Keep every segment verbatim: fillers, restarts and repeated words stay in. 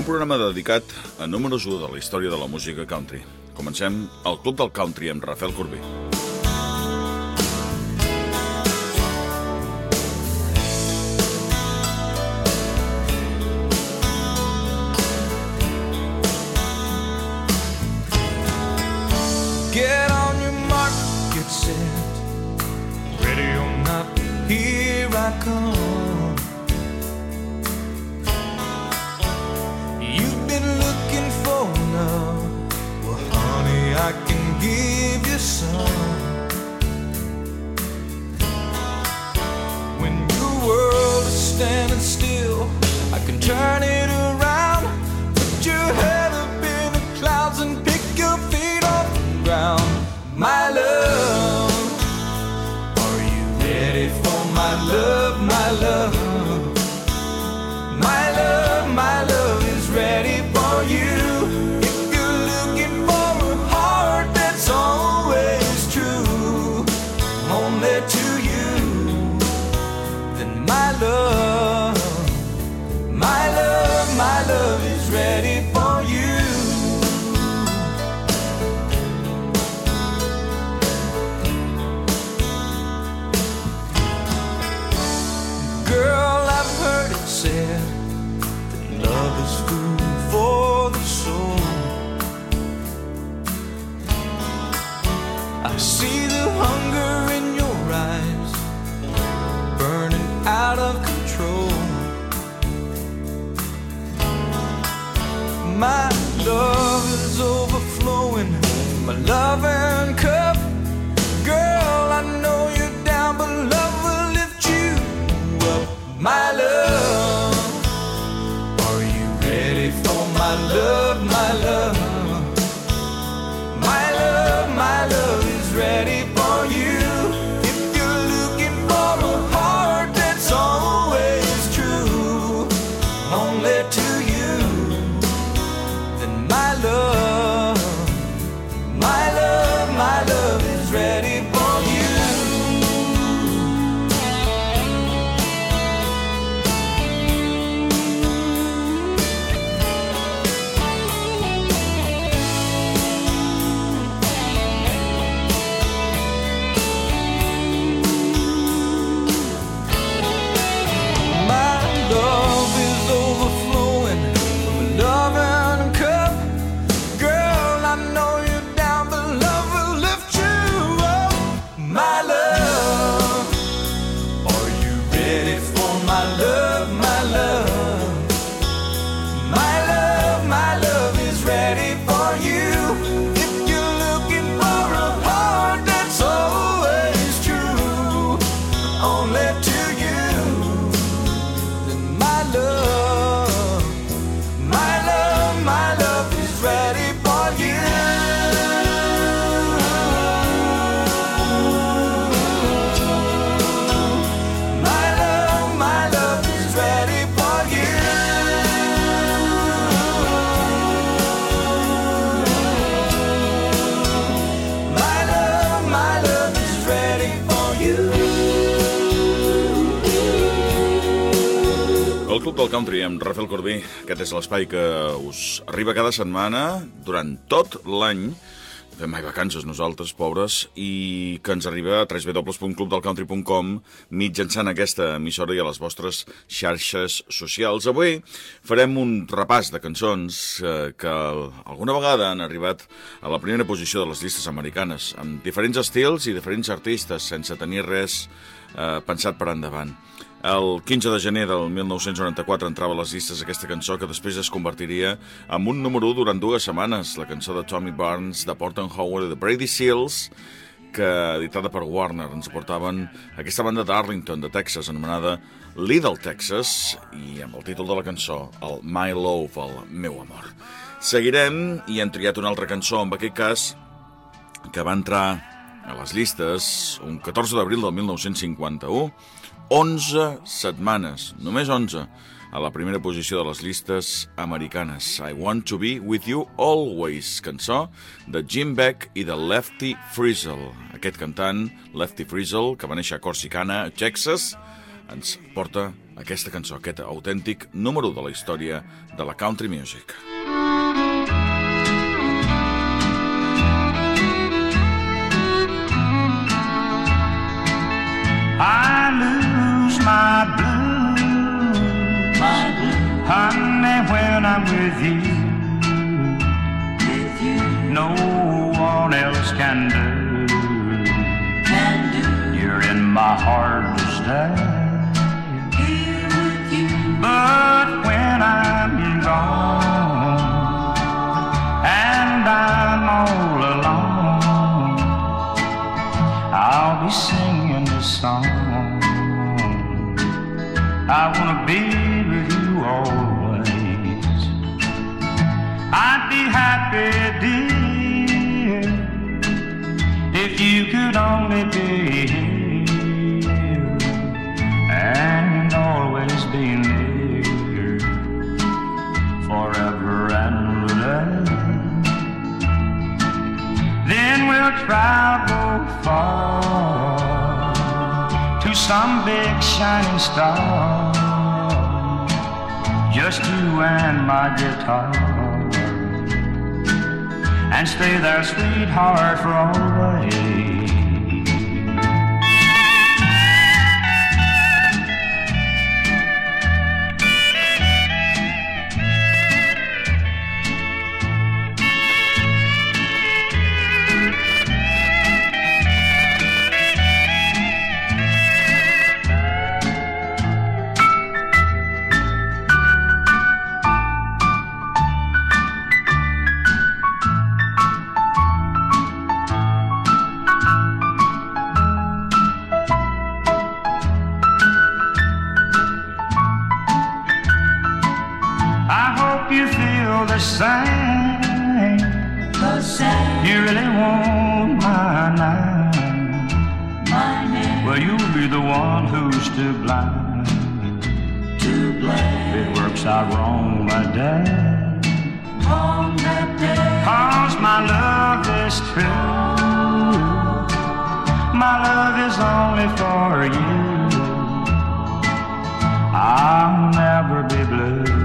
programa dedicat a números u de la història de la música country. Comencem el Club del Country amb Rafael Corbí. Get on your mark, get set, ready or not, here I come. You've been looking for love, well honey, I can give you some. When your world is standing still, I can turn it around. Put your head up in the clouds and pick your feet off the ground. My love, are you ready for my love, my love? My love, my love is ready for you. If you're looking for a heart that's always true, only to you, then my love, my love, my love is ready for you. Girl, I've heard it said that love is food for the soul. I see the hunger in your eyes, burning out of control. My love is overflowing, my loving cup. Girl, I know you're down, but love will lift you up. My love, are you ready for my love, my love? My love, my love is ready for you. If you're looking for a heart that's always true, only to you, then my love, my love, my love is ready for you. El Club del Country amb Rafael Corbí. Aquest és l'espai que us arriba cada setmana durant tot l'any. Fem mai vacances nosaltres, pobres, i que ens arriba a w w w punt club del country punt com mitjançant aquesta emissora i a les vostres xarxes socials. Avui farem un repàs de cançons eh, que alguna vegada han arribat a la primera posició de les llistes americanes, amb diferents estils i diferents artistes, sense tenir res eh, pensat per endavant. El quinze de gener del mil nou-cents noranta-quatre entrava a les llistes aquesta cançó que després es convertiria en un número u durant dues setmanes, la cançó de Tommy Barnes, de Porton Howard i de Brady Seals, que, editada per Warner, ens portaven aquesta banda d'Arlington, de Texas, anomenada Little Texas, i amb el títol de la cançó, el My Love, el meu amor. Seguirem i hem triat una altra cançó, en aquest cas, que va entrar a les llistes un catorze d'abril del mil nou-cents cinquanta-u, onze setmanes, només onze, a la primera posició de les llistes americanes. I Want to Be With You Always, cançó de Jim Beck i de Lefty Frizzell. Aquest cantant, Lefty Frizzell, que va néixer a Corsicana, Texas, ens porta aquesta cançó, aquest autèntic número de la història de la country music. I lose my blues, my blues, honey, when I'm with you. With you, no one else can do. Can do. You're in my heart to stay. Here with you. But when I'm gone and I'm all alone, I'll be singing this song. I wanna be with you always. I'd be happy, dear, if you could only be here and always be near, forever and a day. Then we'll travel far to some big shining star, just you and my guitar, and stay there, sweetheart, for always. You feel the same, the same. You really want my name, my name. Well, you'll be the one who's to blame, to blame. If it works out wrong that day, wrong that day. 'Cause my love is true, my love is only for you. I'll never be blue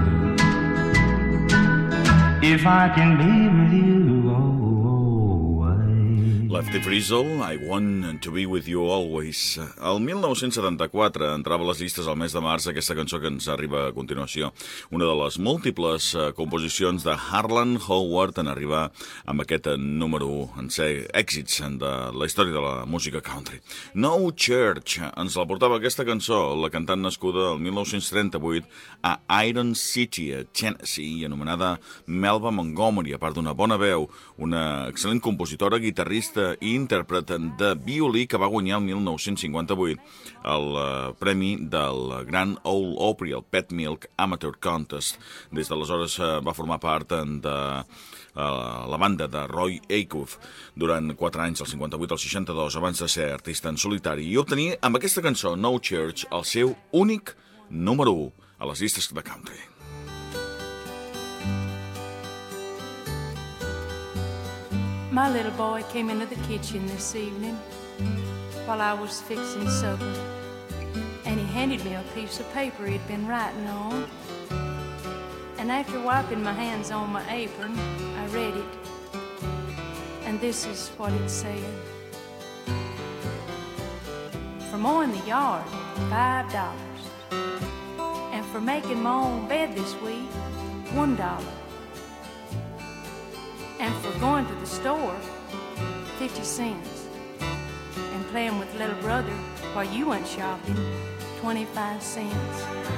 if I can be with you always. Lefty Frizzle, I Want to Be With You Always. El mil nou-cents setanta-quatre entrava a les llistes al mes de març aquesta cançó que ens arriba a continuació. Una de les múltiples composicions de Harlan Howard en arribar amb aquest número u, en ser èxits de la història de la música country. No Church ens la portava aquesta cançó, la cantant nascuda el mil nou-cents trenta-vuit a Iron City, a Tennessee, i anomenada Melba Montgomery, a part d'una bona veu, una excel·lent compositora, guitarrista i intèrpret de violí que va guanyar el mil nou-cents cinquanta-vuit el uh, premi del Grand Ole Opry, el Pet Milk Amateur Contest. Des d'aleshores uh, va formar part de uh, la banda de Roy Acuff durant quatre anys, del cinquanta-vuit al seixanta-dos, abans de ser artista en solitari, i obtenir amb aquesta cançó, No Church, el seu únic número u a les llistes de country. My little boy came into the kitchen this evening while I was fixing supper, and he handed me a piece of paper he'd been writing on. And after wiping my hands on my apron, I read it, and this is what it said. For mowing the yard, five dollars. And for making my own bed this week, one dollar. And for going to the store, fifty cents. And playing with little brother while you went shopping, twenty-five cents.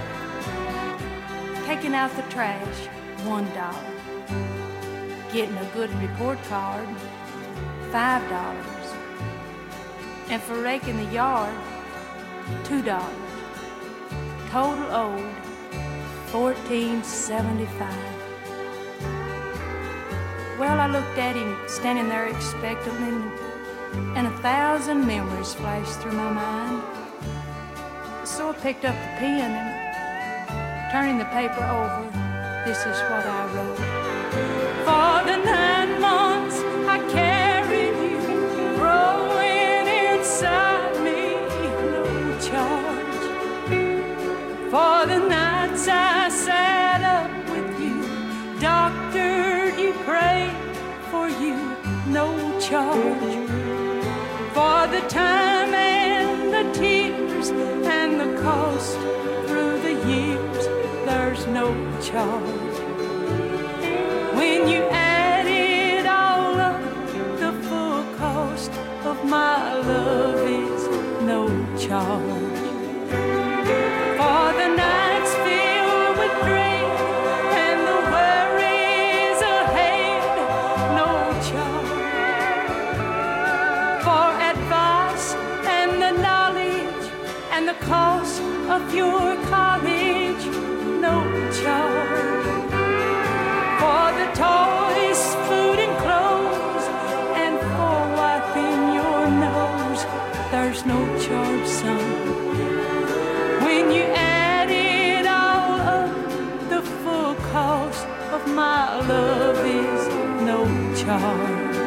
Taking out the trash, one dollar. Getting a good report card, five dollars. And for raking the yard, two dollars. Total owed, fourteen seventy-five. Well, I looked at him standing there expectantly, and a thousand memories flashed through my mind. So I picked up the pen and, turning the paper over, this is what I wrote. For the nine months I carried you, growing inside me, no charge. For the nights I sat up with you, doctored you, prayed for you, no charge. For the time and the tears and the cost through the years, there's no charge. When you add it all up, the full cost of my love is no charge. For the nights filled with dread and the worries ahead, no charge. For advice and the knowledge and the cost of your college, no charge. For the toys, food and clothes, and for wiping your nose, there's no charge, son. When you add it all up, the full cost of my love is no charge.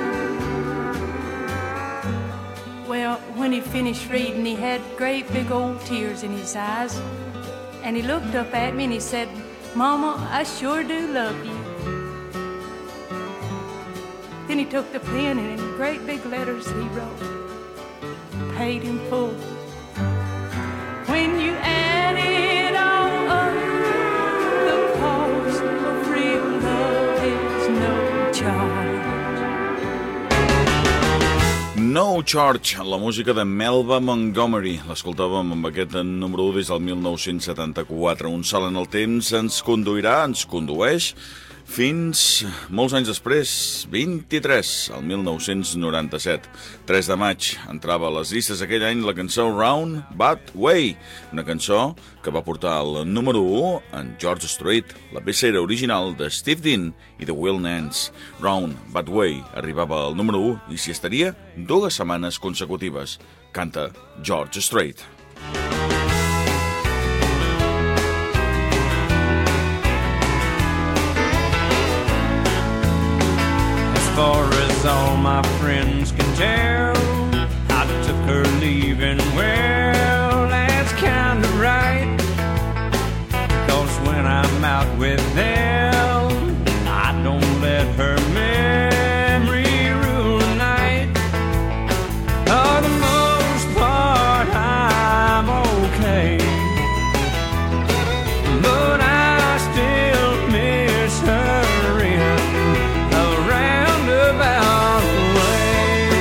Well, when he finished reading, he had great big old tears in his eyes. And he looked up at me and he said, Mama, I sure do love you. Then he took the pen and in great big letters he wrote, paid in full. When you add it all up, the cost of real love is no charge. No Charge, la música de Melba Montgomery. L'escoltàvem amb aquest número u des del mil nou-cents setanta-quatre. Un salt en el temps ens conduirà, ens condueix, fins molts anys després, vint-i-tres, el mil nou-cents noranta-set. tres de maig entrava a les llistes aquell any la cançó Round But Way, una cançó que va portar el número u en George Strait, la peça original de Steve Dean i de Will Nance. Round But Way arribava al número u i s'hi estaria dues setmanes consecutives. Canta George Strait. As far as all my friends can tell, I took her leaving, well, that's kinda right. Cause when I'm out with them, I don't let her memory rule the night. For the most part, I'm okay, but I still miss her in a roundabout way.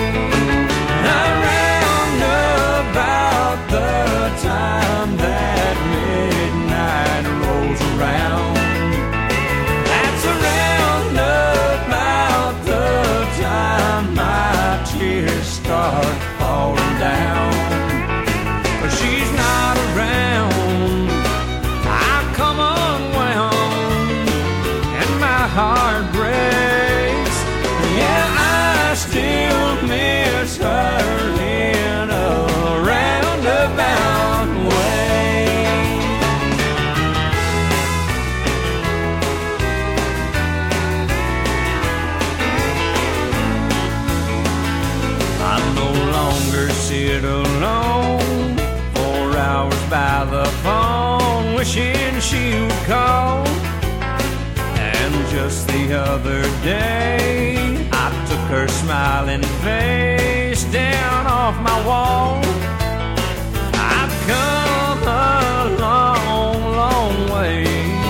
Around about the time that midnight rolls around, that's around about the time my tears start falling down. But she's not around, I come unwound, and my heart breaks. Yeah, I still miss her in a roundabout way. I no longer sit alone for hours by the phone, wishing she would call. And just the other day, I took her smiling face down off my wall. I've come a long, long way,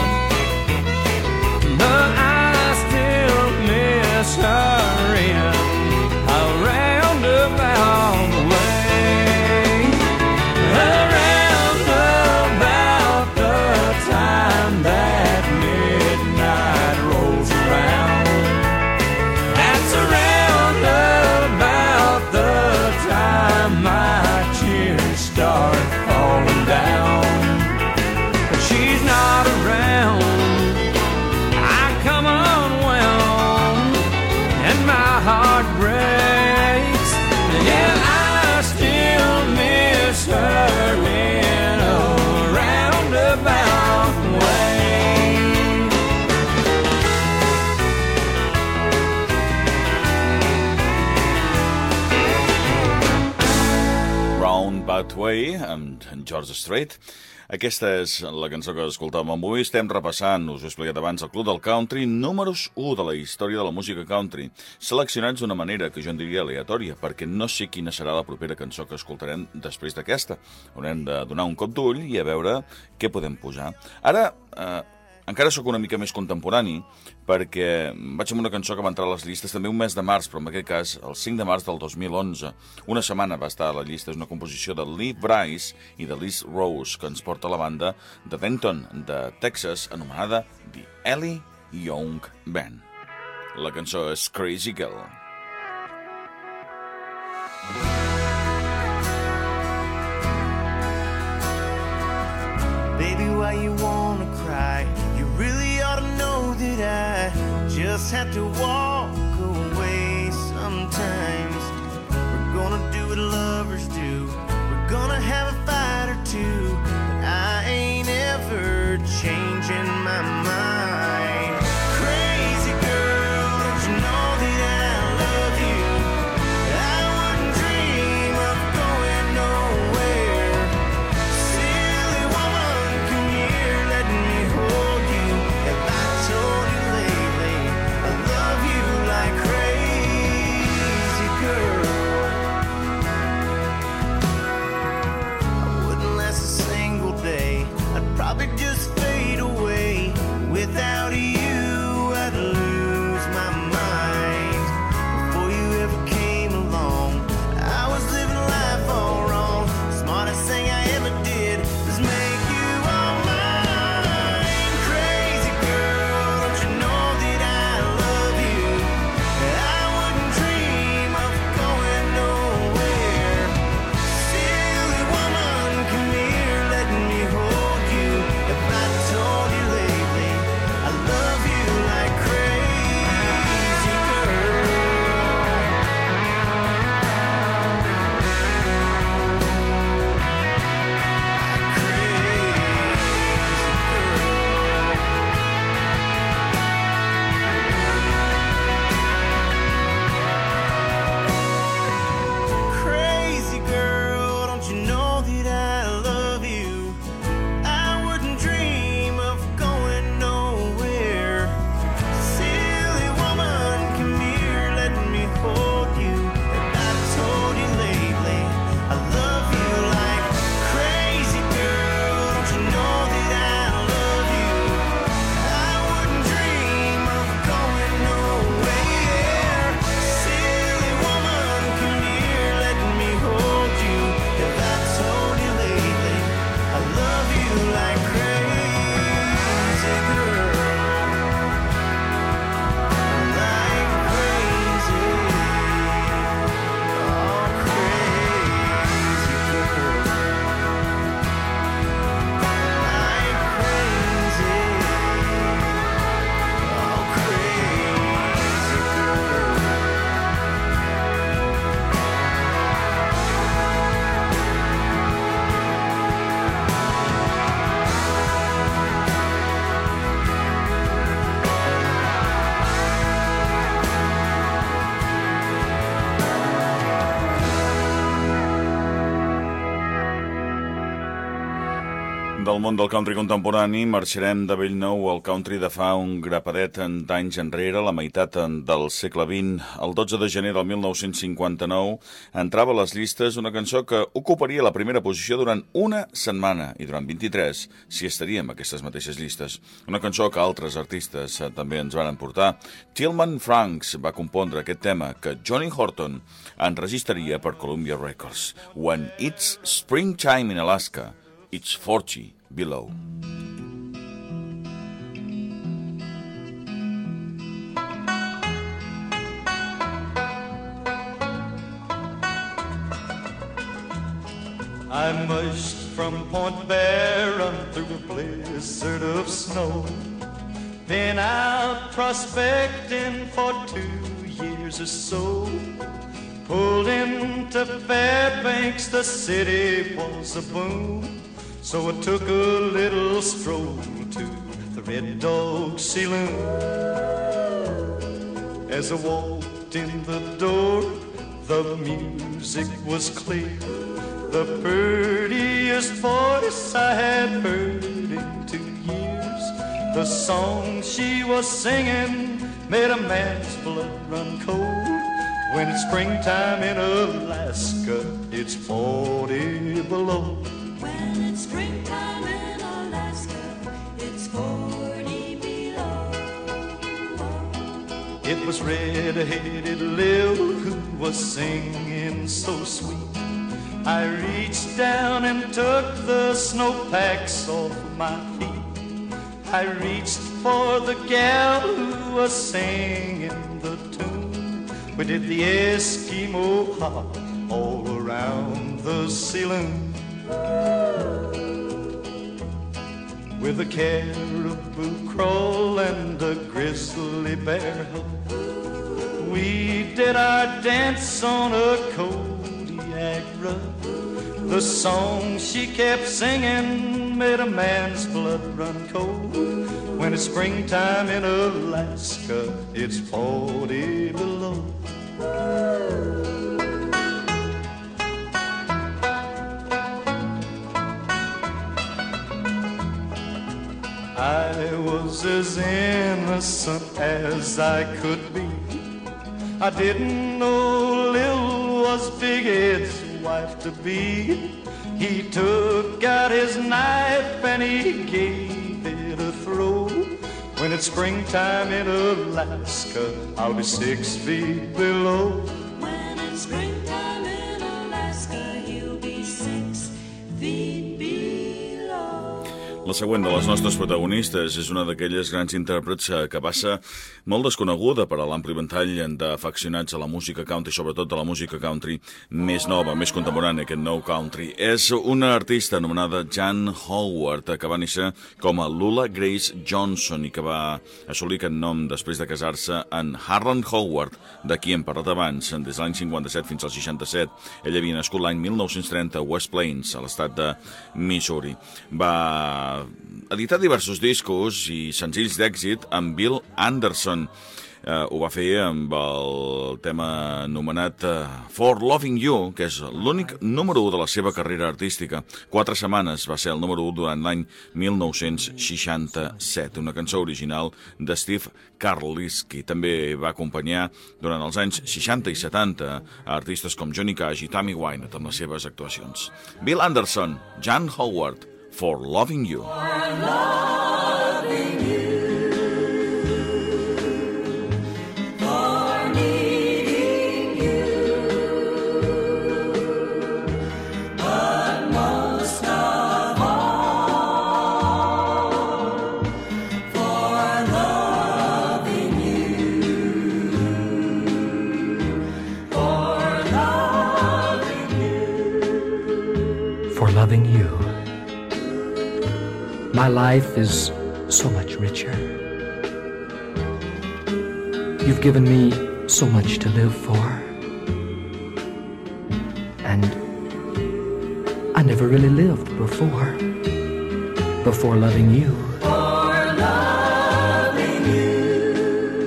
but I still miss her in a roundabout way. Around about the time that midnight rolls around, that's around about the time my tears start falling down. But she's not around, I come unwound, and my heart breaks. Yeah, I still miss her in a roundabout way. Round But Way amb en George Strait. Aquesta és la cançó que escoltàvem avui. Estem repassant, us ho he explicat abans, el Club del Country, números u de la història de la música country, seleccionats d'una manera que jo en diria aleatòria, perquè no sé quina serà la propera cançó que escoltarem després d'aquesta. Haurem de donar un cop d'ull i a veure què podem posar. Ara, eh, encara sóc una mica més contemporani, perquè vaig amb una cançó que va entrar a les llistes també un mes de març, però en aquest cas el cinc de març del dos mil onze. Una setmana va estar a la llista, és una composició de Lee Brice i de Liz Rose, que ens porta la banda de Denton, de Texas, anomenada The Ellie Young Band. La cançó és Crazy Girl. Baby, why you wanna cry? You really ought to know that I just have to walk away sometimes. We're gonna do what lovers do. We're gonna have a fight or two, but I ain't ever changing my mind. Crazy girl, don't you know that I love you? I wouldn't dream of going nowhere. Silly woman, come here, let me hold you. Have I told you lately I love you like crazy girl? I wouldn't last a single day. I'd probably just fade away. Without you, I'd lose my mind. Before you ever came along, I was living life all wrong. Smartest thing I ever did was make you all mine. Crazy girl, don't you know that I love you? I wouldn't dream of going nowhere. Silly woman, come here, let me hold you. If I told you lately I love you like crazy girl. Crazy girl, don't you know that I love you? I wouldn't dream of going nowhere. Silly woman, come here, let me hold you. If I told you lately I love you like crazy girl, don't you know that I love you? I wouldn't dream of going nowhere. Silly woman, come here, let me hold you. If I told you lately I love you like crazy girl, like crazy, oh crazy girl, like crazy, oh crazy girl. Del món del country contemporani marxarem de bell nou al country de fa un grapadet d'anys enrere, la meitat del segle vint. El dotze de gener del mil nou-cents cinquanta-nou entrava a les llistes una cançó que ocuparia la primera posició durant una setmana i durant vint-i-tres si estaria en aquestes mateixes llistes. Una cançó que altres artistes també ens van portar. Tillman Franks va compondre aquest tema que Johnny Horton enregistraria per Columbia Records. When it's springtime in Alaska, it's forty below. I mushed from Point Barren through a blizzard of snow. Been out prospecting for two years or so. Pulled into Fairbanks, the city was a boom. So I took a little stroll to the Red Dog Saloon. As I walked in the door, the music was clear. the prettiest voice I had heard in two years. The song she was singing made a man's blood run cold. When it's springtime in Alaska, it's forty below. When it's springtime in Alaska, it's forty below. It was red-headed Lil who was singing so sweet. I reached down and took the snowpacks off my feet. I reached for the gal who was singing the tune. We did the Eskimo hop all around the saloon. With a caribou crawl and a grizzly bear hug, we did our dance on a Kodiak rug. The song she kept singing made a man's blood run cold. When it's springtime in Alaska, it's forty below. I was as innocent as I could be. I didn't know Lil was Big Ed's wife to be. He took out his knife and he gave it a throw. When it's springtime in Alaska, I'll be six feet below. When it's springtime in Alaska, he'll be six feet below. La següent de les nostres protagonistes és una d'aquelles grans intèrprets que passa molt desconeguda per a l'ampli ventall d'afeccionats a la música country, sobretot a la música country més nova, més contemporània, aquest nou country. És una artista anomenada Jan Howard, que va néixer com a Lula Grace Johnson i que va assolir aquest nom després de casar-se en Harlan Howard, de qui hem parlat abans, des de l'any cinquanta-set fins al seixanta-set. Ell havia nascut l'any mil nou-cents trenta a West Plains, a l'estat de Missouri. Va editar diversos discos i senzills d'èxit amb Bill Anderson. Eh, ho va fer amb el tema anomenat uh, For Loving You, que és l'únic número u de la seva carrera artística. Quatre setmanes va ser el número u durant l'any mil nou-cents seixanta-set, una cançó original de Steve Karlisky. També va acompanyar durant els anys seixanta i setanta a artistes com Johnny Cash i Tammy Wynette amb les seves actuacions. Bill Anderson, Jan Howard, For Loving You. For loving you, for needing you, but most of all, for loving you, for loving you, for loving you. My life is so much richer. You've given me so much to live for. And I never really lived before, before loving you. for loving you.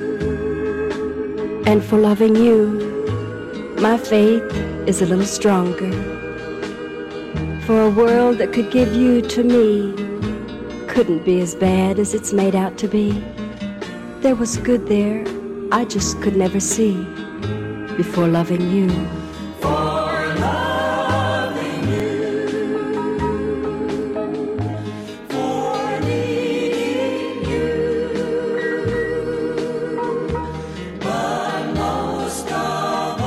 And for loving you, my faith is a little stronger. For a world that could give you to me couldn't be as bad as it's made out to be. There was good there I just could never see before loving you. For loving you, for needing you, but most of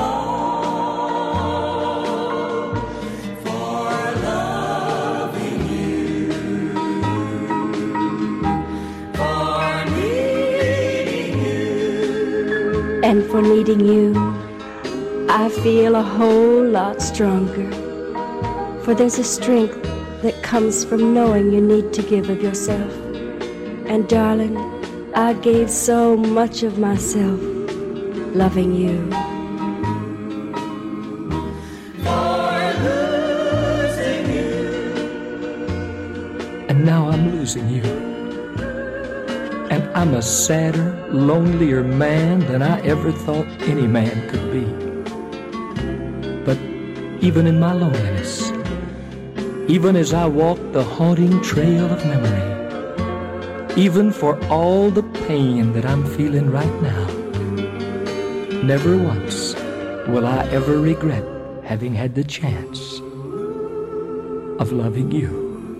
all, for loving you, for needing you. And for needing you, I feel a whole lot stronger. For there's a strength that comes from knowing you need to give of yourself. And darling, I gave so much of myself loving you. For losing you, And now I'm losing you. And I'm a sadder, lonelier man than I ever thought any man could be. But even in my loneliness, even as I walk the haunting trail of memory. Even for all the pain that I'm feeling right now, never once will I ever regret having had the chance of loving you.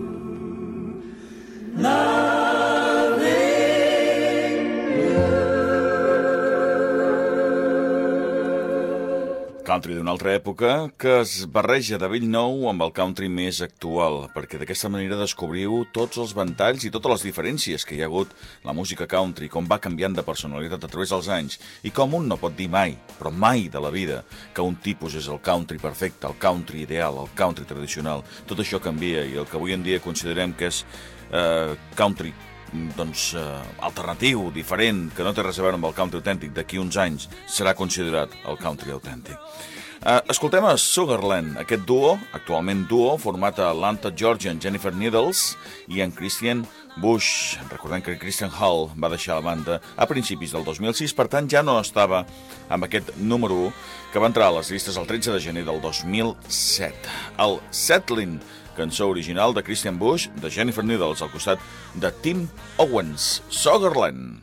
Country d'una altra època que es barreja de bell nou amb el country més actual, perquè d'aquesta manera descobriu tots els ventalls i totes les diferències que hi ha hagut la música country, com va canviant de personalitat a través dels anys, i com un no pot dir mai, però mai de la vida, que un tipus és el country perfecte, el country ideal, el country tradicional. Tot això canvia, i el que avui en dia considerem que és eh, country doncs, eh, alternatiu, diferent, que no té res a veure amb el country autèntic, d'aquí uns anys serà considerat el country autèntic. Eh, escoltem a Sugarland, aquest duo, actualment duo, format a Atlanta, Georgia, en Jennifer Needles i en Christian Bush. Recordem que Christian Hall va deixar la banda a principis del dos mil sis, per tant ja no estava amb aquest número u que va entrar a les llistes el tretze de gener del dos mil set. El Settling, cançó original de Christian Bush, de Jennifer Needles, al costat de Tim Owens, Sugarland.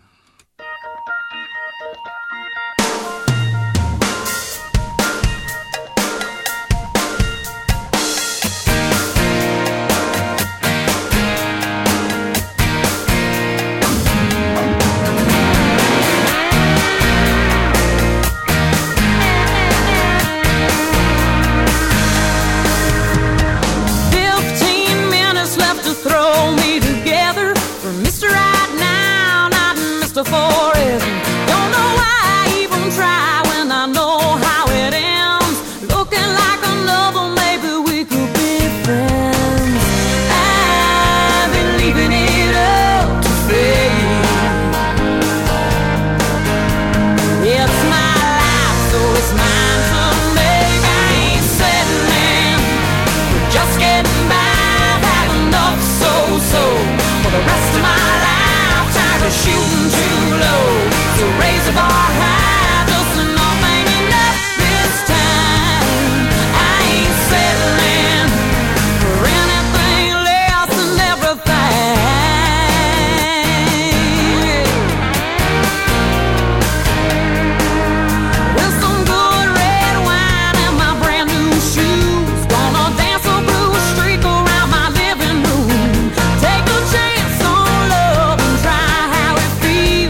Take a chance on love and try how it feels.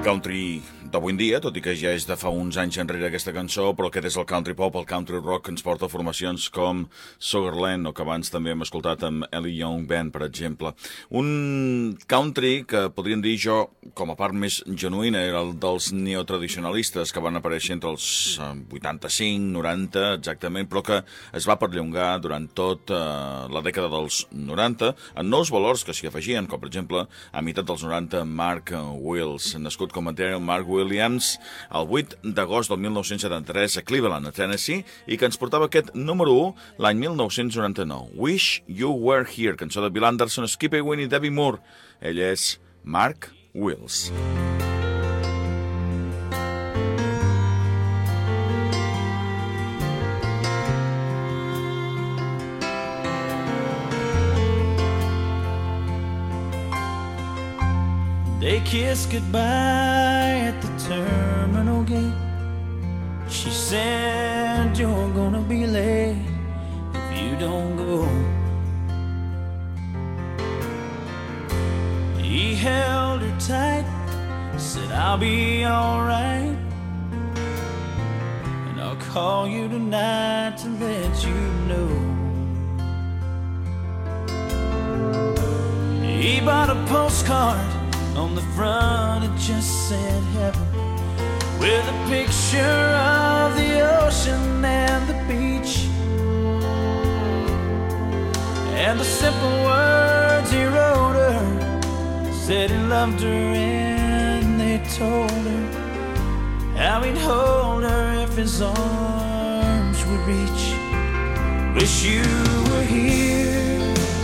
country d'avui en dia, tot i que ja és de fa uns anys enrere aquesta cançó, però aquest és el country pop, el country rock que ens porta formacions com Sugarland, o que abans també hem escoltat amb Ellie Young Band, per exemple. Un country que podríem dir jo, com a part més genuïna, era el dels neotradicionalistes que van aparèixer entre els vuitanta-cinc, noranta, exactament, però que es va perllongar durant tot eh, la dècada dels noranta, en nous valors que s'hi afegien, com per exemple, a meitat dels noranta, Mark Wills, nascut com a Daryl Mark Williams el vuit d'agost del mil nou-cents setanta-tres a Cleveland, a Tennessee, i que ens portava aquest número u l'any mil nou-cents noranta-nou. Wish You Were Here, cançó de Bill Anderson, Skip Away i Debbie Moore. Ell és Mark Wills. They kissed goodbye at the terminal gate. She said, you're gonna be late if you don't go. He held her tight, said, I'll be alright, and I'll call you tonight to let you know. He bought a postcard. On the front it just said heaven, with a picture of the ocean and the beach, and the simple words he wrote her said he loved her, and they told her how he'd hold her if his arms would reach. Wish you were here,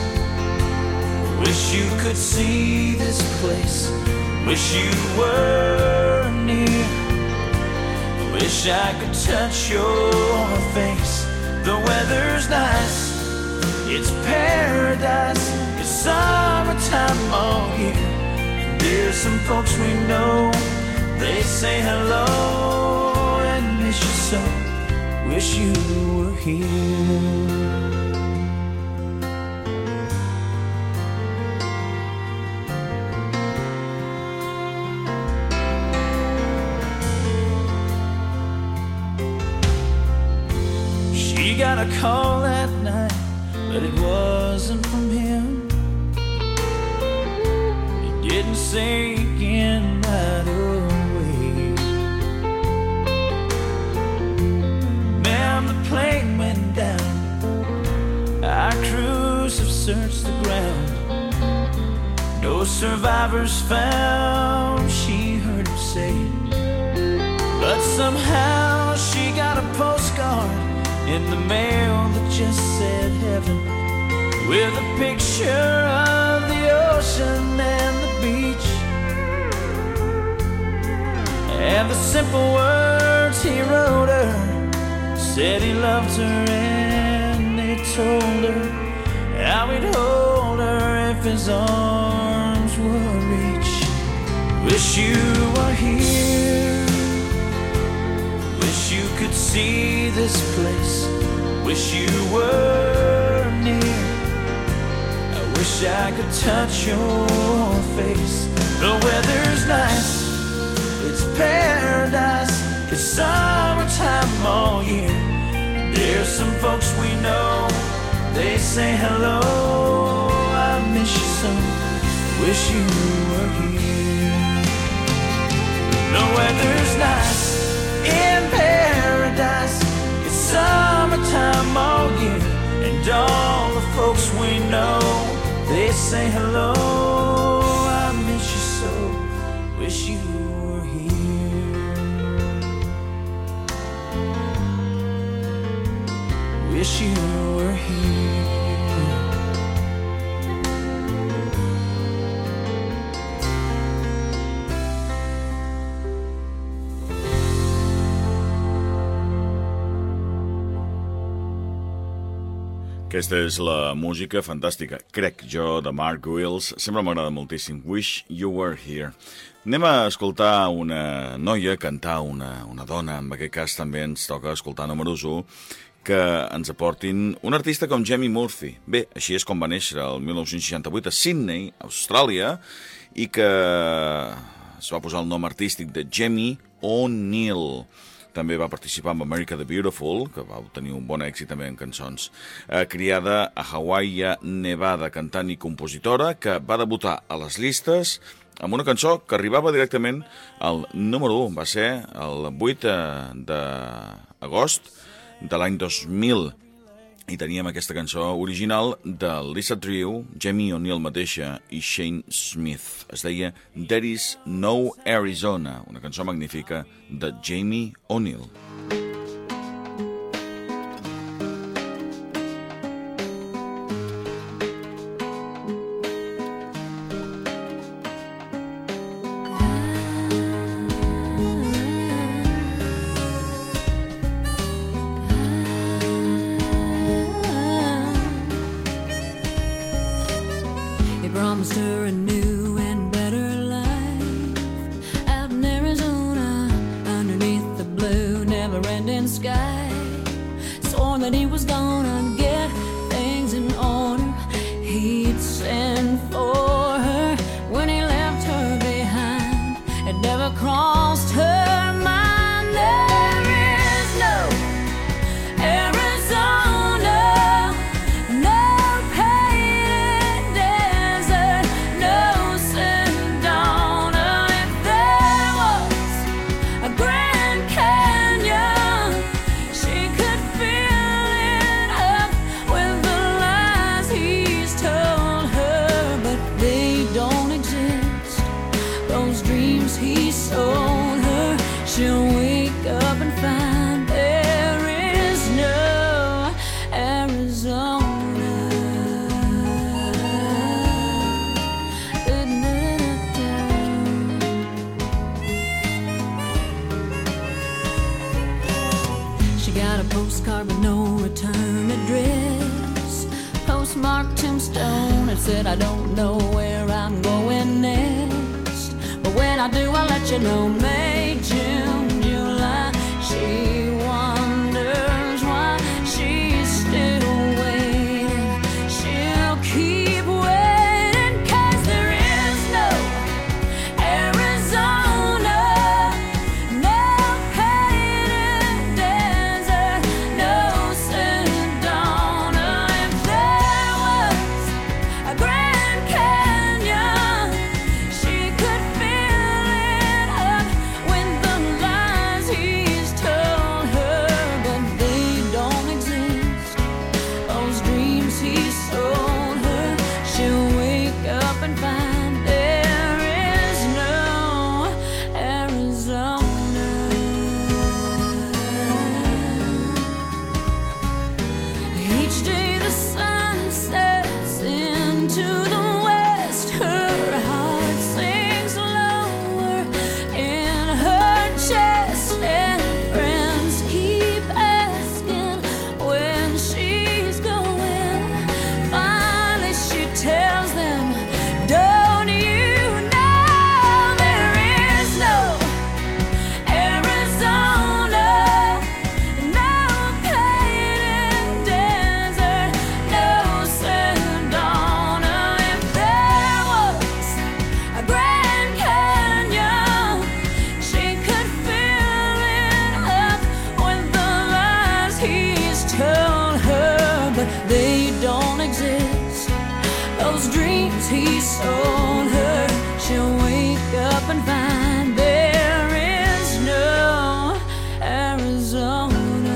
wish you could see this place, wish you were near, wish I could touch your face. The weather's nice, it's paradise, it's summertime all year. And there's some folks we know, they say hello and miss you so, wish you were here. She got a call that night, but it wasn't from him. It didn't say again right away. Man, the plane went down, our crews have searched the ground, no survivors found, she heard him say. But somehow she got a postcard in the mail that just said heaven, with a picture of the ocean and the beach, and the simple words he wrote her said he loved her, and they told her how he'd hold her if his arms would reach. Wish you were here, wish you could see this place, wish you were near, I wish I could touch your face. The weather's nice, it's paradise, it's summertime all year. There's some folks we know, they say hello, I miss you so, wish you were here. The weather's nice, in paradise, it's summertime all year. And all the folks we know, they say hello, I miss you so, wish you were here, wish you were here. Aquesta és la música fantàstica, crec jo, de Mark Wills. Sempre m'agrada moltíssim. Wish You Were Here. Anem a escoltar una noia cantar, una, una dona. En aquest cas també ens toca escoltar números u, que ens aportin un artista com Jamie Murphy. Bé, així és com va néixer el mil nou-cents seixanta-vuit a Sydney, Austràlia, i que es va posar el nom artístic de Jamie O'Neill. També va participar amb America the Beautiful, que va obtenir un bon èxit també en cançons. Eh, criada a Hawaii, Nevada, cantant i compositora, que va debutar a les llistes amb una cançó que arribava directament al número u. Va ser el vuit d'agost de l'any dos mil. I teníem aquesta cançó original de Lisa Drew, Jamie O'Neill mateixa i Shane Smith. Es deia There Is No Arizona, una cançó magnífica de Jamie O'Neill. Promised her a new and better life out in Arizona, underneath the blue, never-ending sky. Sworn that he was gonna get things in order. He'd send for her when he left her behind. It never crossed her mind. There is no Arizona, no he sold her. She'll wake up and find there is no Arizona. She got a postcard with no return address, postmarked Tombstone. It said, I don't know where I'm going next. When I do, I'll let you know. May, June, July. She wonders why she's still waiting. She'll keep waiting, 'cause there is no Arizona, no hated desert, no Sedona. If there was a Grand Canyon, she could and find there is no Arizona. Each day the sun sets into the west, her heart sinks lower in her chest, and friends keep asking when she's going. Finally she tells them, don't you know there is no Arizona, no hated desert, no Sedona. If there was a Grand Canyon, she could fill it up with the lies he's told her, but they don't exist. Those dreams he sold her, she'll wake up and find there is no Arizona.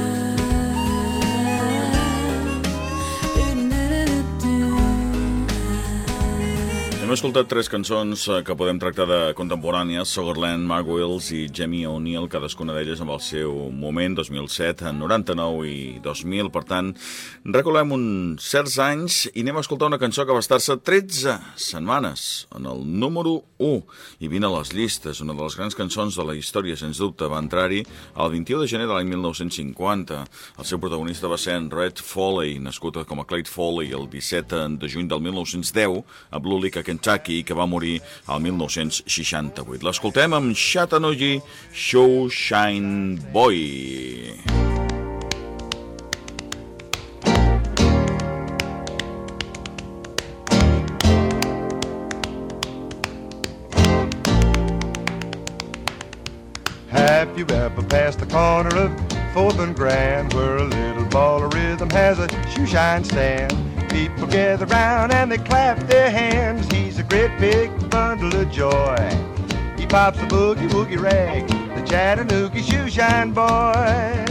Hem escoltat tres cançons que podem tractar de contemporànies: Sugarland, Mark Wills i Jamie O'Neill, cadascuna d'elles amb el seu moment, dos mil set, noranta-nou i dos mil. Per tant, recolem uns certs anys i anem a escoltar una cançó que va estar-se tretze setmanes en el número u i vint a les llistes. Una de les grans cançons de la història, sens dubte. Va entrar-hi el vint-i-u de gener de l'any mil nou-cents cinquanta. El seu protagonista va ser en Red Foley, nascut com a Clyde Foley el disset de juny del mil nou-cents deu a Blue Lick, a Kentucky, que va morir al mil nou-cents seixanta-vuit. L'escoltem amb Chattanooga Showshine Boy. Have you ever passed the corner of fourth and Grand, where a little ball of rhythm has a shoe shine stand? People gather round and they clap their hands. He's a great big bundle of joy. He pops a boogie woogie rag, the Chattanooga shoe shine boy.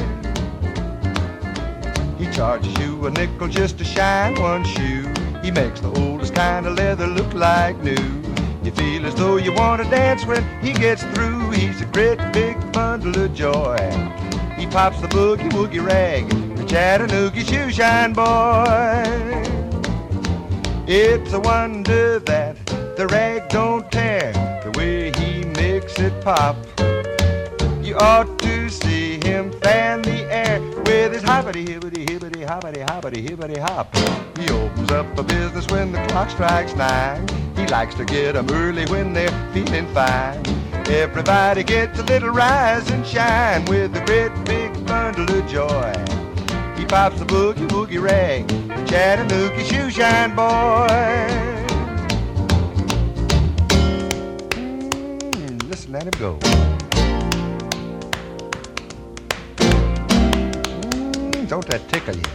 He charges you a nickel just to shine one shoe. He makes the oldest kind of leather look like new. You feel as though you want to dance when he gets through. He's a great big bundle of joy. He pops the boogie woogie rag, the Chattanooga shoe shine boy. It's a wonder that the rag don't tear, the way he makes it pop. You ought to see him fan the air with his hoppity hibbity hibbity hoppity hoppity hibbity hop. He opens up a business when the clock strikes nine. He likes to get 'em early when they're feeling fine. Everybody gets a little rise and shine with a great big bundle of joy. He pops the boogie woogie rag, the Chattanooga shoe shine boy. Mm, listen, let him go. Mm, don't that tickle you?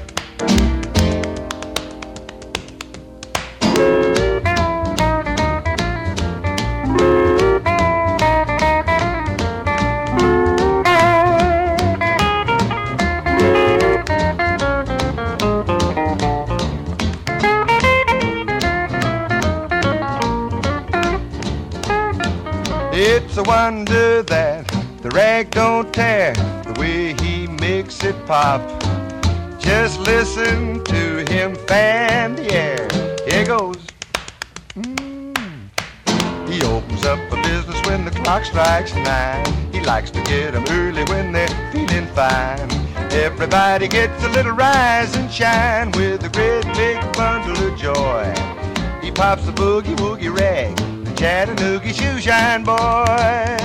It's a wonder that the rag don't tear, the way he makes it pop. Just listen to him fan the air. Here goes. Mm. He opens up a business when the clock strikes nine. He likes to get 'em early when they're feeling fine. Everybody gets a little rise and shine with a great big bundle of joy. He pops the boogie woogie rag, Chattanooga shoe shine boy.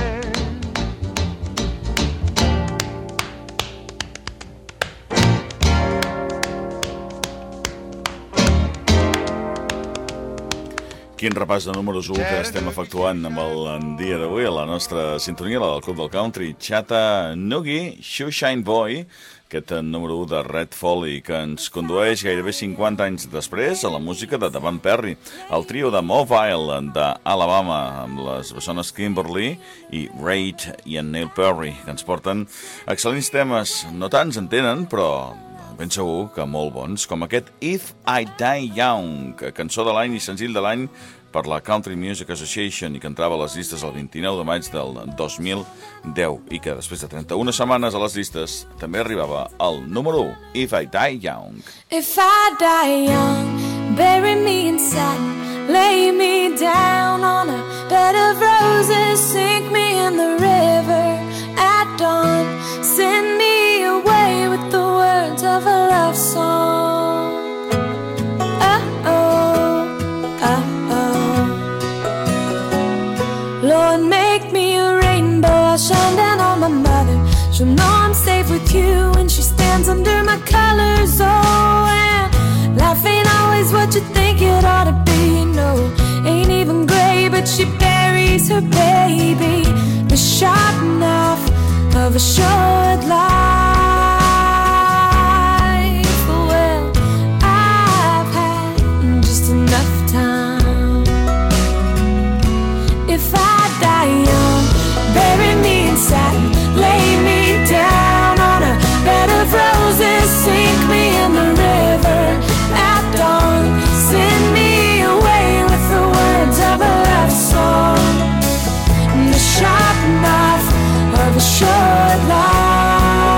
Quin repàs de números u que estem efectuant amb el dia d'avui a la nostra sintonia, la del Club del Country, Chattanooga shoe shine boy, aquest número u de Red Foley, que ens condueix gairebé cinquanta anys després a la música de Davant Perry, el trio de Mobile d'Alabama, amb les bessones Kimberly i Reid i en Neil Perry, que ens porten excel·lents temes. No tants en tenen, però ben segur que molt bons, com aquest If I Die Young, cançó de l'any i senzill de l'any per la Country Music Association i que entrava a les llistes el vint-i-nou de maig del dos mil deu i que després de trenta-una setmanes a les llistes també arribava al número u, If I Die Young. If I die young, bury me in satin, lay me down on a bed of roses, sink me in the river at dawn, send me away with the words of a love song. Uh-oh, uh-oh, Lord, make me a rainbow, I'll shine down on my mother. She'll know I'm safe with you when she stands under my colors. Oh, and life ain't always what you think it ought to be. No, ain't even gray, but she buries her baby. The sharp knife of a short life. Well, I've had just enough time. If I die young, bury me in satin, lay me down on a bed of roses, sink me in the river at dawn, send me away with the words of a love song. The sharp knife of a short life.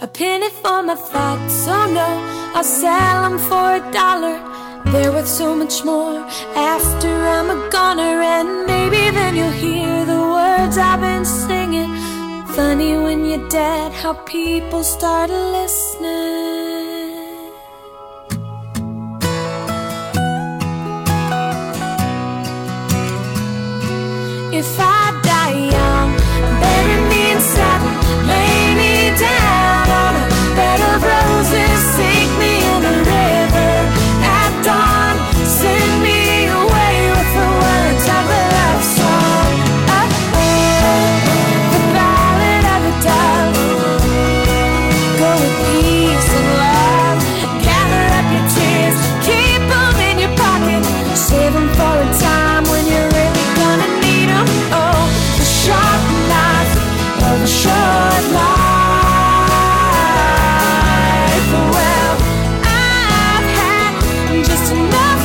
a penny for my thoughts. Oh no, I'll sell them for a dollar. They're worth so much more after I'm a goner. And maybe then you'll hear the words I've been singing. Funny when you're dead how people start listening. If I die young, bury me in satin, lay me down on a bed of roses, sink me in a river at dawn, send me away with the words of a love song. Oh, the ballad of the dove. Go with peace and love, gather up your tears, keep them in your pocket, save them for a time when you're really gonna need them. Oh, the sharp knife of a short life. Well, I've had just enough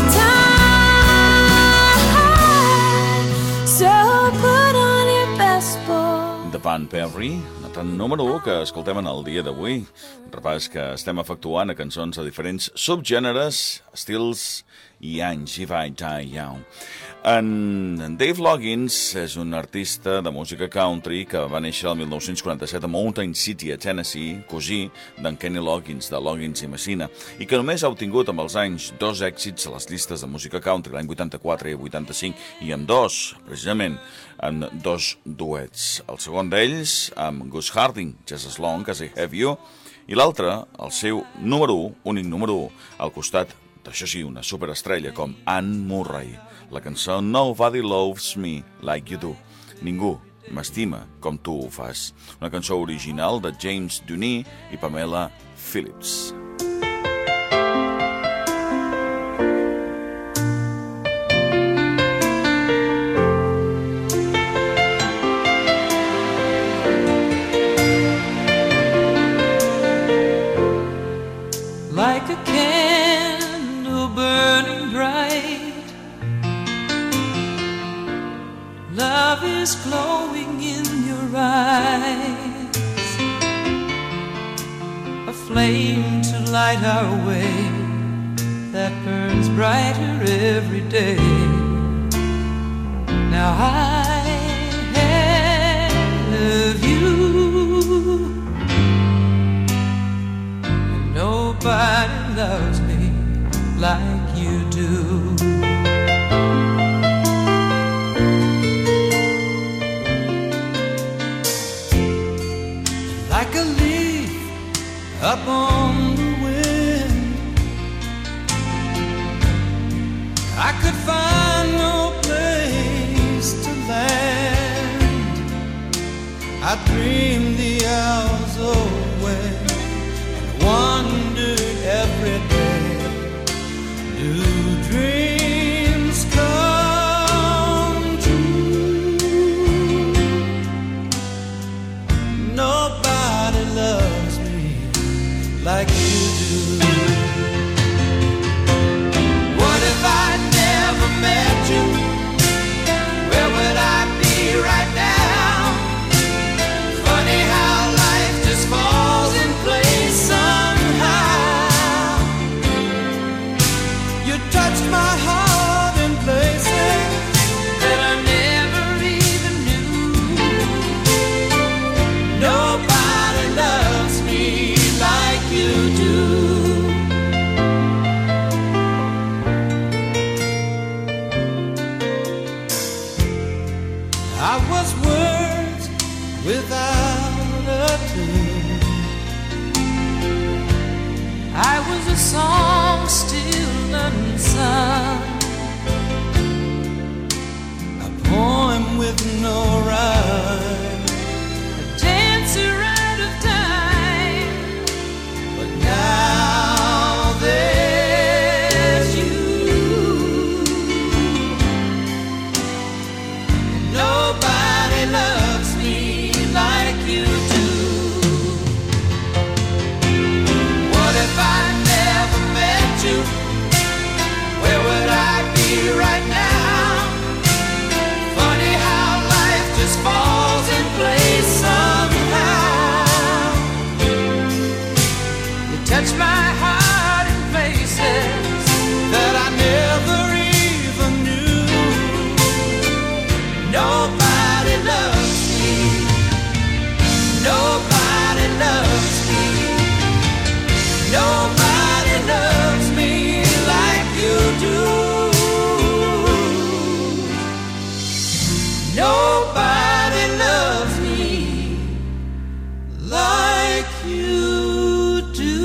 time, so put on your best boy. The Van Perry, tan número u que escoltem en el dia d'avui. Un repàs que estem efectuant a cançons de diferents subgèneres, estils i anys. If I Die Young. En Dave Loggins és un artista de música country que va néixer el mil nou-cents quaranta-set a Mountain City, a Tennessee, cosí d'en Kenny Loggins, de Loggins i Messina, i que només ha obtingut amb els anys dos èxits a les llistes de música country, l'any vuitanta-quatre i vuitanta-cinc, i amb dos, precisament, en dos duets. El segon d'ells, amb Gus Harding, Just As Long As I Have You, i l'altre, el seu número u, únic número u, al costat d'això sí, una superestrella com Anne Murray. La cançó Nobody Loves Me Like You Do. Ningú m'estima com tu ho fas. Una cançó original de James Duny i Pamela Phillips. Like a candle burning bright, love is glowing in your eyes, a flame to light our way that burns brighter every day. Now I have you, and nobody loves me like you do. Like a leaf up on the wind, I could find no place to land. I dreamed the hours away and wondered every day, do dreams come true? Nobody loves me like you do. What if I never met you? Where would I be right now? Funny how life just falls in place somehow. You touched my heart in places that I never even knew. Nobody loves me like you do. I was words without a tune. I was a song still unsung, a poem with no rhyme, a dancer out of time. But now there's you. Nobody loves me like you do. What if I never met you? Where would I be right now? Funny how life just falls loves me. Nobody loves me like you do. Nobody loves me like you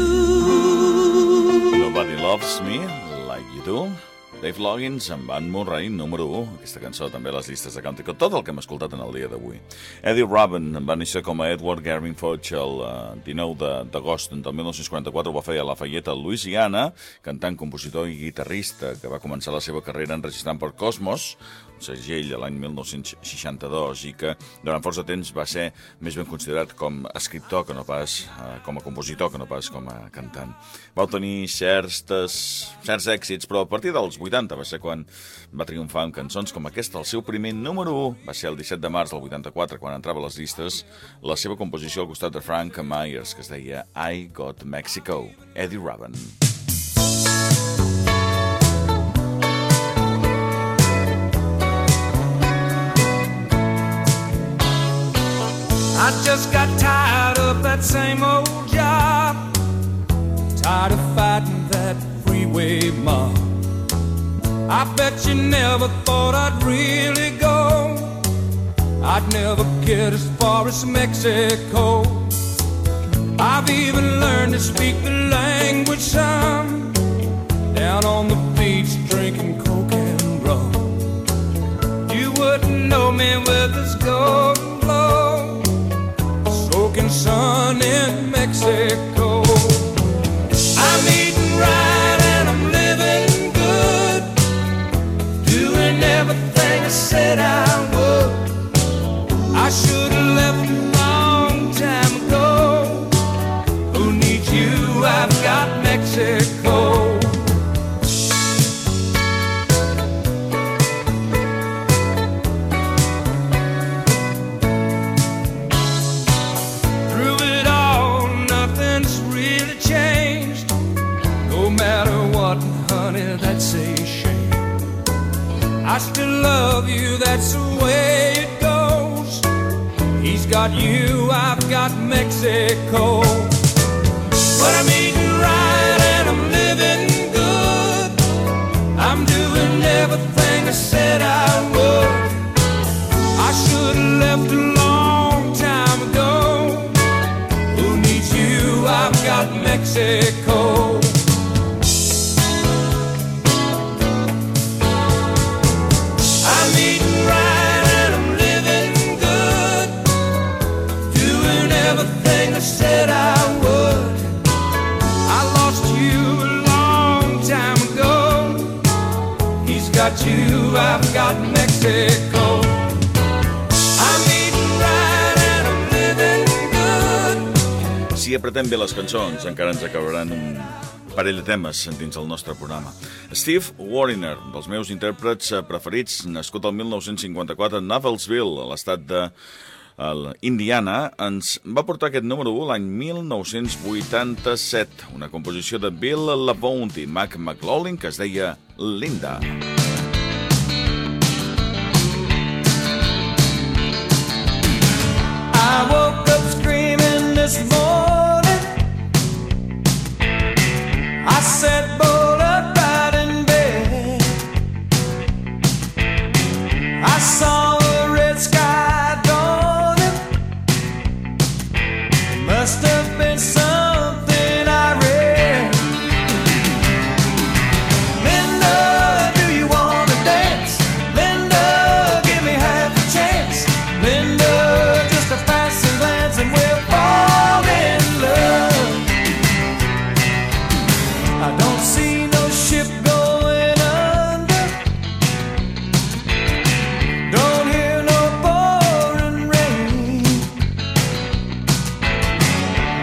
do. Nobody Loves Me Like You Do. Dave Loggins amb Anne Murray, número u. Aquesta cançó també a les llistes de country, tot el que hem escoltat en el dia d'avui. Eddie Rabin va néixer com a Edward Garvin Foch el uh, dinou d'agost del mil nou-cents quaranta-quatre. Ho va fer a Lafayette, a Louisiana, cantant, compositor i guitarrista, que va començar la seva carrera enregistrant per Cosmos, un segell a l'any mil nou-cents seixanta-dos, i que durant força temps va ser més ben considerat com a escriptor que no pas uh, com a compositor, que no pas com a cantant. Va tenir certs, certs èxits, però a partir dels vuitanta va ser quan va triomfar amb cançons com aquesta. El seu primer número u va ser el disset de març del vuitanta-quatre, quan entrava a les llistes la seva composició al costat de Frank Myers, que es deia I Got Mexico. Eddie Rabin. I just got tired of that same old job, tired of fighting that freeway mob. I bet you never thought I'd really go. I'd never get as far as Mexico. I've even learned to speak the language some, down on the beach drinking coke and rum. You wouldn't know me with this golden glow, soaking sun in Mexico. I'm eating right and I'm living good, doing everything I said I would. I should have left a long time ago. Who needs you? I've got Mexico. Through it all, nothing's really changed. No matter what, honey, that's a shame. I still love you, that's the way it goes. He's got you, I've got Mexico. But I'm eating right and I'm living good. I'm doing everything I said I would. I should have left a long time ago. Who needs you? I've got Mexico. I'm eating right and I'm living good, doing everything I said I would. I lost you a long time ago. He's got you, I've got Mexico. I'm eating right and I'm living good. Si apretem bé les cançons, encara ens acabaran un parell de temes dins el nostre programa. Steve Wariner, dels meus intèrprets preferits, nascut el mil nou-cents cinquanta-quatre a Noblesville, a l'estat de Indiana, ens va portar aquest número u l'any mil nou-cents vuitanta-set, una composició de Bill LaBonte i Mac McLaughlin que es deia Linda. I woke up screaming this morning. I sat bolt upright in bed. I saw a red sky dawning. It must have been something I read. Linda, do you want to dance? Linda, give me half a chance. Linda, just a passing glance and we'll fall in love. I don't see no ship going under. Don't hear no pouring rain.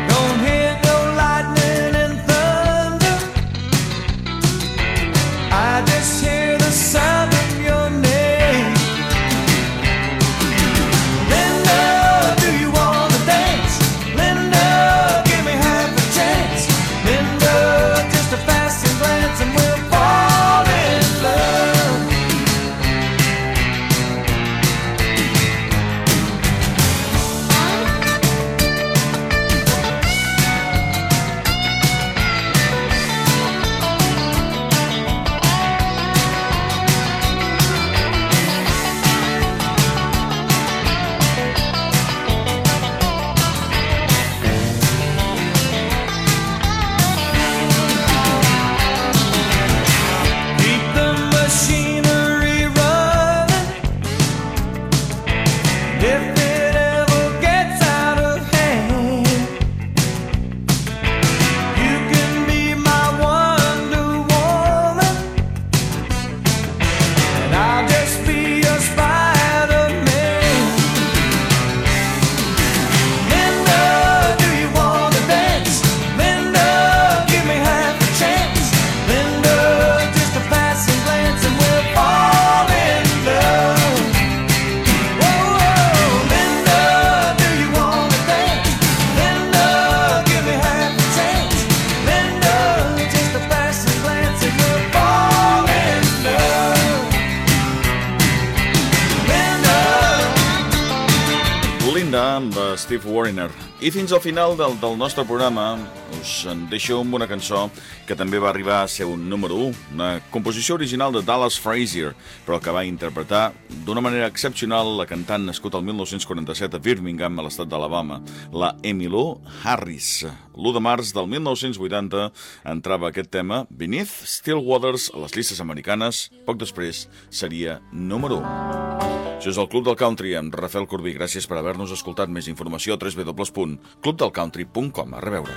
Steve Wariner. I fins al final del, del nostre programa us en deixo amb una cançó que també va arribar a ser un número u, una composició original de Dallas Frazier, però que va interpretar d'una manera excepcional la cantant nascut al mil nou-cents quaranta-set a Birmingham, a l'estat d'Alabama, la Emmylou Harris. l'u de març del mil nou-cents vuitanta entrava aquest tema Beneath Still Waters a les llistes americanes, poc després seria número u. Això és el Club del Country amb Rafael Corbí. Gràcies per haver-nos escoltat. Més informació a w w w punt club del country punt com. A reveure.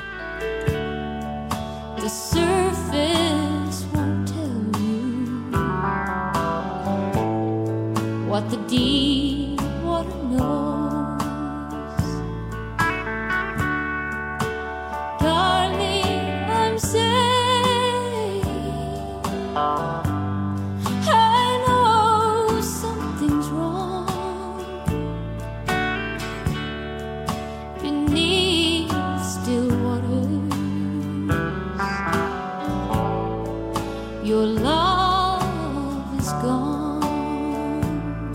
The surface won't tell you what the deep water knows. Darling, I'm saying I know something's wrong beneath still waters. Your love is gone.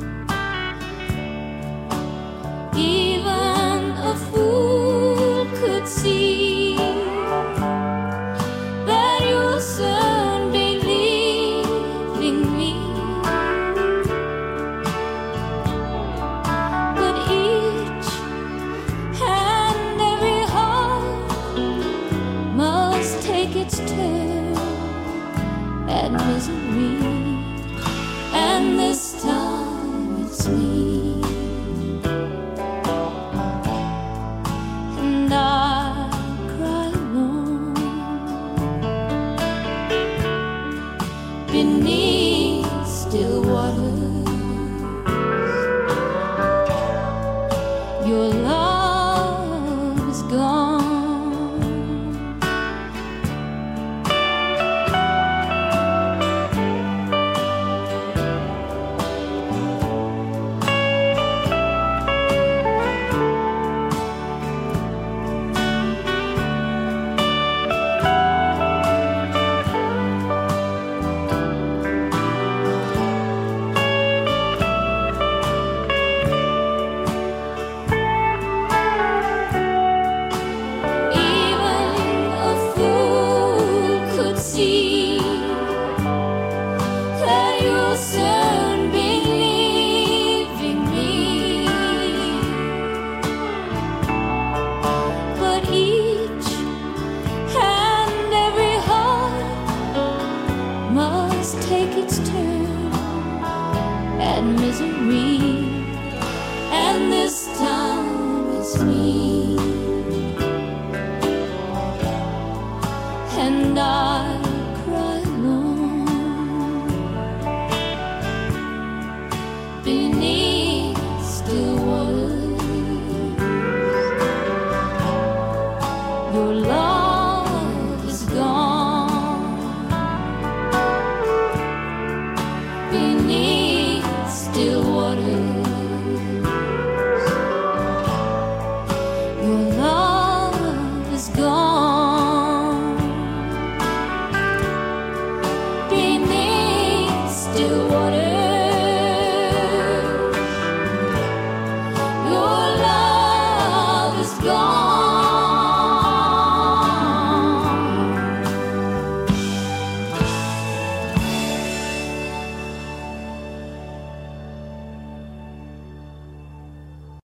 Even a fool could see that you'll soon be leaving me. But each and every heart must take its turn at misery, and this time it's me, and I cry alone beneath still waters. Your love is gone. Take its turn at misery, and this time it's me, and I cry alone beneath still waters. Your love is gone. Beneath still waters, your love is gone. Beneath still waters.